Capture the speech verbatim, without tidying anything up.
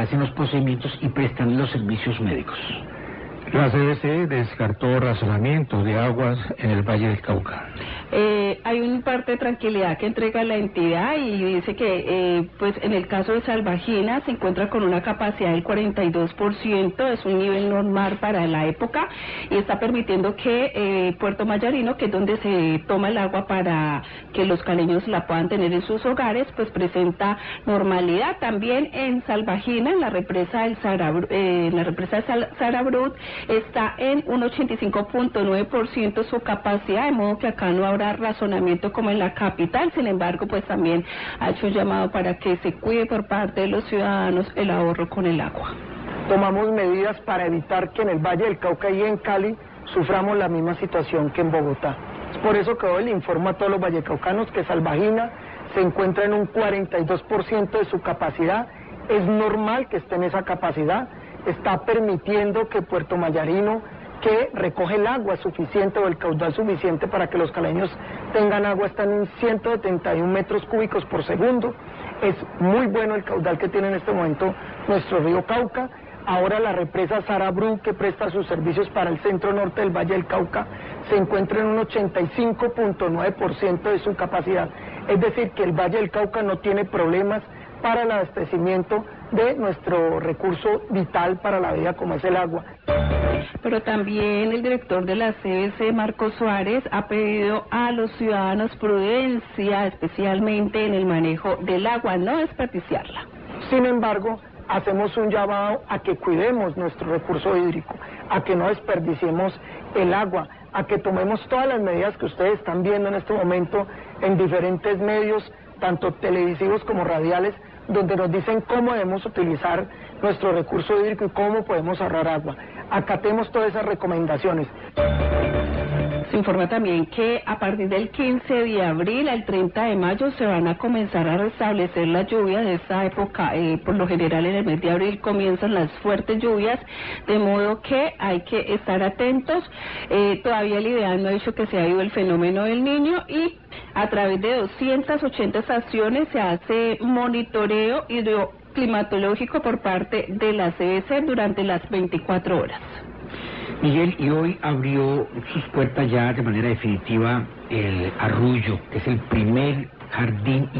hacen los procedimientos y prestan los servicios médicos. La C B C descartó razonamiento de aguas en el Valle del Cauca. Eh, hay un parte de tranquilidad que entrega la entidad y dice que eh, pues en el caso de Salvajina se encuentra con una capacidad del cuarenta y dos por ciento, es un nivel normal para la época y está permitiendo que eh, Puerto Mayarino, que es donde se toma el agua para que los caleños la puedan tener en sus hogares, pues presenta normalidad. También en Salvajina, en la represa del Sarabru, eh, en la represa de Sal, Sarabrut, está en un ochenta y cinco punto nueve por ciento su capacidad, de modo que acá no habrá razonamiento como en la capital. Sin embargo, pues también ha hecho un llamado para que se cuide por parte de los ciudadanos el ahorro con el agua. Tomamos medidas para evitar que en el Valle del Cauca y en Cali suframos la misma situación que en Bogotá. Es por eso que hoy le informo a todos los vallecaucanos que Salvajina se encuentra en un cuarenta y dos por ciento de su capacidad. Es normal que esté en esa capacidad. Está permitiendo que Puerto Mayarino, que recoge el agua suficiente o el caudal suficiente para que los caleños tengan agua, está en ciento setenta y un metros cúbicos por segundo. Es muy bueno el caudal que tiene en este momento nuestro río Cauca. Ahora la represa Sarabru, que presta sus servicios para el centro norte del Valle del Cauca, se encuentra en un ochenta y cinco punto nueve por ciento de su capacidad. Es decir, que el Valle del Cauca no tiene problemas para el abastecimiento de nuestro recurso vital para la vida como es el agua. Pero también el director de la C B C, Marcos Suárez, ha pedido a los ciudadanos prudencia, especialmente en el manejo del agua, no desperdiciarla. Sin embargo, hacemos un llamado a que cuidemos nuestro recurso hídrico, a que no desperdiciemos el agua, a que tomemos todas las medidas que ustedes están viendo en este momento en diferentes medios, tanto televisivos como radiales, donde nos dicen cómo debemos utilizar nuestro recurso hídrico y cómo podemos ahorrar agua. Acatemos todas esas recomendaciones. Se informa también que a partir del quince de abril al treinta de mayo se van a comenzar a restablecer las lluvias de esta época. Eh, por lo general en el mes de abril comienzan las fuertes lluvias, de modo que hay que estar atentos. Eh, todavía el ideal no ha dicho que se ha ido el fenómeno del Niño y a través de doscientas ochenta estaciones se hace monitoreo hidroclimatológico por parte de la C B C durante las veinticuatro horas. Miguel, y hoy abrió sus puertas ya de manera definitiva el Arrullo, que es el primer jardín